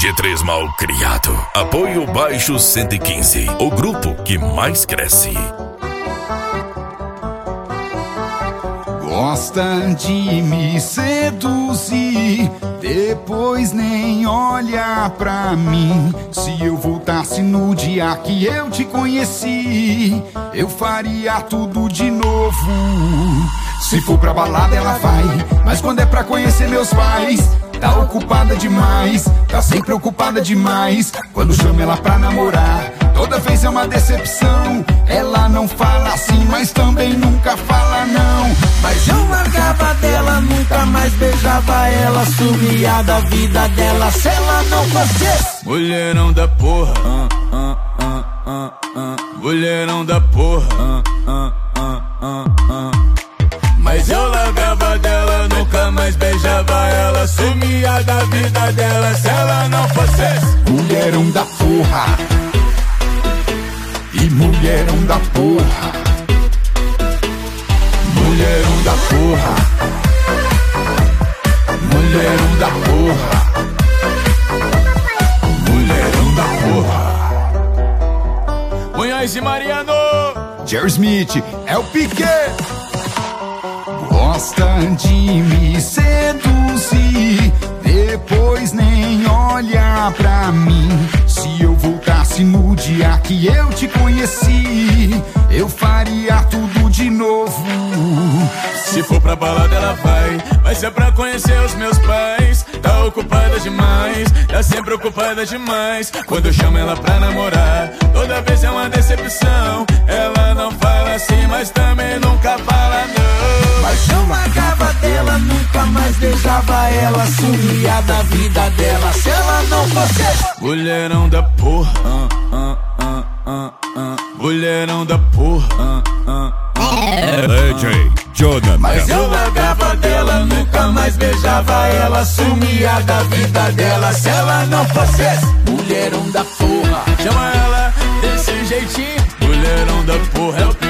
G3 mal criado. Apoio Baixo 115, o grupo que mais cresce. Gosta de me seduzir, depois nem olha pra mim. Se eu voltasse no dia que eu te conheci, eu faria tudo de novo. Se for pra balada ela vai, mas quando é pra conhecer meus pais, tá ocupada demais, tá sempre ocupada demais. Quando chamo ela pra namorar, toda vez é uma decepção. Ela não fala assim, mas também nunca fala não. Mas eu largava dela, nunca mais beijava ela, sumia da vida dela se ela não fosse mulherão da porra, mulherão da porra, Mas eu largava dela, nunca mais beijava ela, sumia da vida dela se ela não fosse mulherão da porra. E mulherão da porra, mulherão da porra, mulherão da porra, mulherão da porra. Munhoz e Mariano, Jerry Smith, é o Piquet. Gosta de me seduzir, depois nem olha pra mim. Se eu voltasse no dia que eu te conheci, eu faria tudo de novo. Se for pra balada ela vai ser pra conhecer os meus pais. Tá ocupada demais, tá sempre ocupada demais. Quando eu chamo ela pra namorar, toda vez é uma decepção. Ela não fala assim, mas também nunca fala não. Mas eu largava dela, nunca mais beijava ela, sumia da vida dela se ela não fosse mulherão da porra, mulherão da porra, DJ Jonathan. Mas eu largava dela, nunca mais beijava ela, sumia da vida dela se ela não fosse mulherão da porra. Chama ela desse jeitinho, mulherão da porra é o